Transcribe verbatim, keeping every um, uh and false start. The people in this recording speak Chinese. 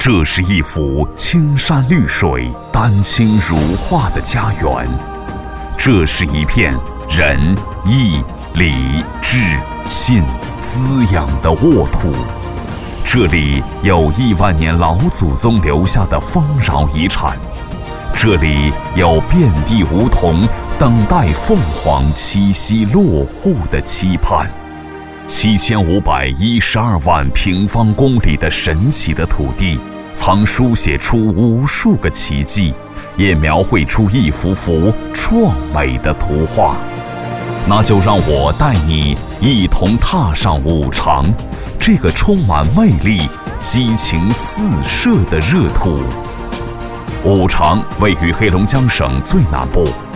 这是一幅青山绿水、丹青如画的家园，这是一片仁义礼智信滋养的沃土，这里有亿万年老祖宗留下的丰饶遗产，这里有遍地梧桐等待凤凰栖息落户的期盼。七千五百一十二万平方公里的神奇的土地，曾书写出无数个奇迹，也描绘出一幅幅壮美的图画。那就让我带你一同踏上五常，这个充满魅力、激情四射的热土。五常位于黑龙江省最南部，